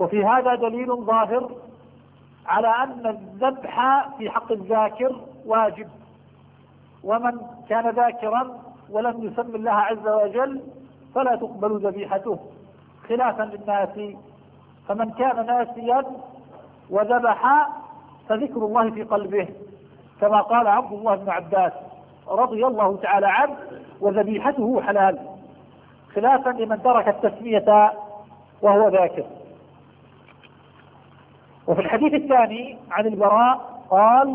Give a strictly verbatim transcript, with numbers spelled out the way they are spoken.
وفي هذا دليل ظاهر على أن الذبح في حق الذاكر واجب، ومن كان ذاكرا ولم يسم الله عز وجل فلا تقبل ذبيحته، خلافا للناس، فمن كان ناسيا وذبح فذكر الله في قلبه، كما قال عبد الله بن عباس رضي الله تعالى عنه: وذبيحته حلال، خلافا لمن ترك التسمية وهو ذاكر. وفي الحديث الثاني عن البراء قال: